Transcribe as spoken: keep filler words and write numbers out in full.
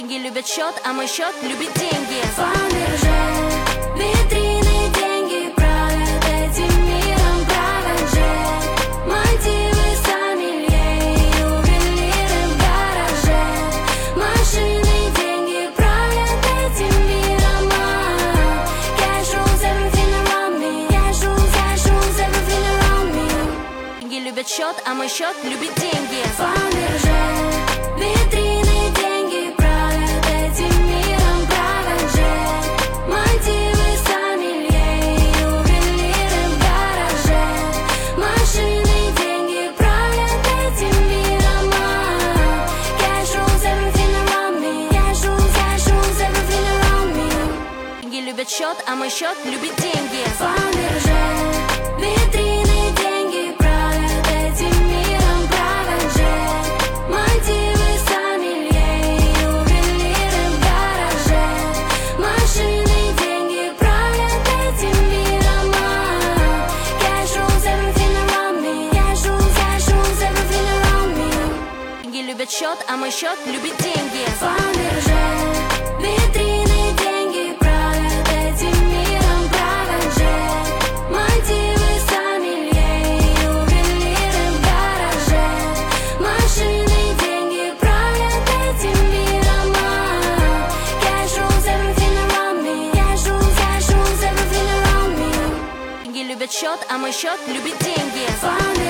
Деньги любят счет, а мой счет любит деньги. Фаберже, витрины, деньги правят этим миром. Правят мотивы, сомелье и ювелиры в гараже. Машины, деньги правят этим миром. Cash rules everything around me. Cash rules, cash rules everything around me. Деньги любят счет, а мой счет любит деньги. Фаберже, витрины, деньги правят этим миром. Правят мотивы, сомелье и ювелиры в гараже. Машины, деньги правят этим миром. Cash rules everything around me. Cash rules, cash rules everything around me. Деньги любят счет, а мой счет любит деньги. Фаберже, витрины, деньги правят этим миром. Правят мотивы, сомелье и ювелиры в гараже. Машины, деньги правят этим миром. Cash rules everything around me. Cash rules, cash rules everything around me. Деньги любят счет, а мой счет любит деньги. Фаберже, витрины, деньги правят этим миром. Правят мотивы, сомелье и ювелиры в гараже. Машины, деньги правят этим миром. Cash rules everything around me. Cash rules, cash rules everything around me. Деньги любят счет, а мой счет любит деньги.